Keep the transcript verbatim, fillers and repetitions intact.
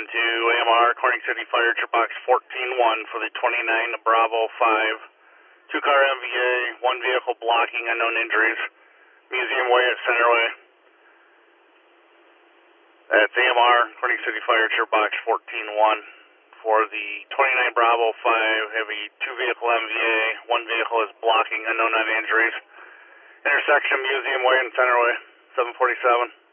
one to A M R, Corning City Fire, Trip Box fourteen one for the twenty-nine Bravo five. Two car M V A, one vehicle blocking, unknown injuries. Museum Way at Centerway. That's A M R, Corning City Fire, Trip Box fourteen one. For the twenty-nine Bravo five, have a two vehicle M V A, one vehicle is blocking, unknown injuries. Intersection Museum Way and Centerway, seven forty-seven.